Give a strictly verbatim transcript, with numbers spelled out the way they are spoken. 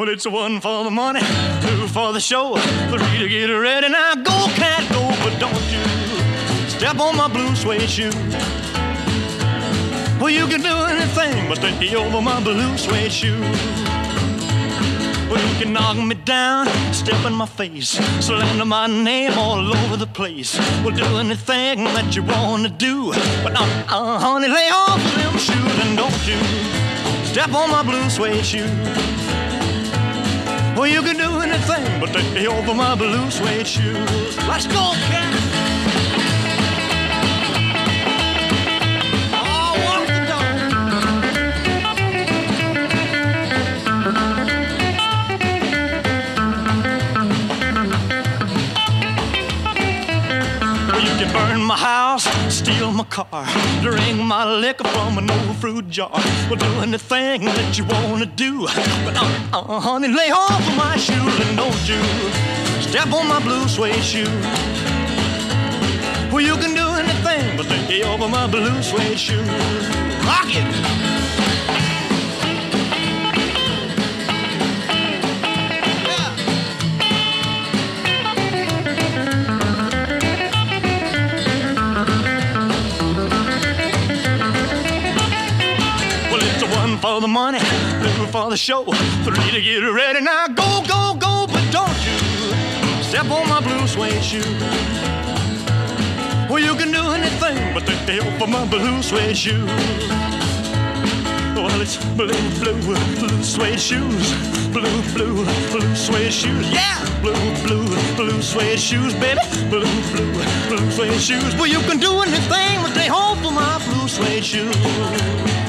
Well, it's one for the money, two for the show, three to get ready. Now go, cat, go, but don't you step on my blue suede shoe. Well, you can do anything but stay over my blue suede shoe. Well, you can knock me down, step in my face, slander my name all over the place. Well, do anything that you want to do, but uh, uh, honey, lay off of them shoes and don't you step on my blue suede shoe. Well, you can do anything but stay over my blue suede shoes. Let's go, cat. Oh, walk the dog. Well, you can burn my house, steal my car, drink my liquor from an old fruit jar. Well, do anything that you want to do, but uh, uh, honey, lay off of my shoes and don't you step on my blue suede shoe. Well, you can do anything but stay over my blue suede shoe. Rock it! One for the money, two for the show, three to get ready. Now go, go, go, but don't you step on my blue suede shoe. Well, you can do anything but stay over my blue suede shoe. Well, it's blue, blue, blue suede shoes, blue, blue, blue suede shoes. Yeah, blue, blue, blue suede shoes, baby, blue, blue, blue suede shoes. Well, you can do anything but stay home for my blue suede shoes.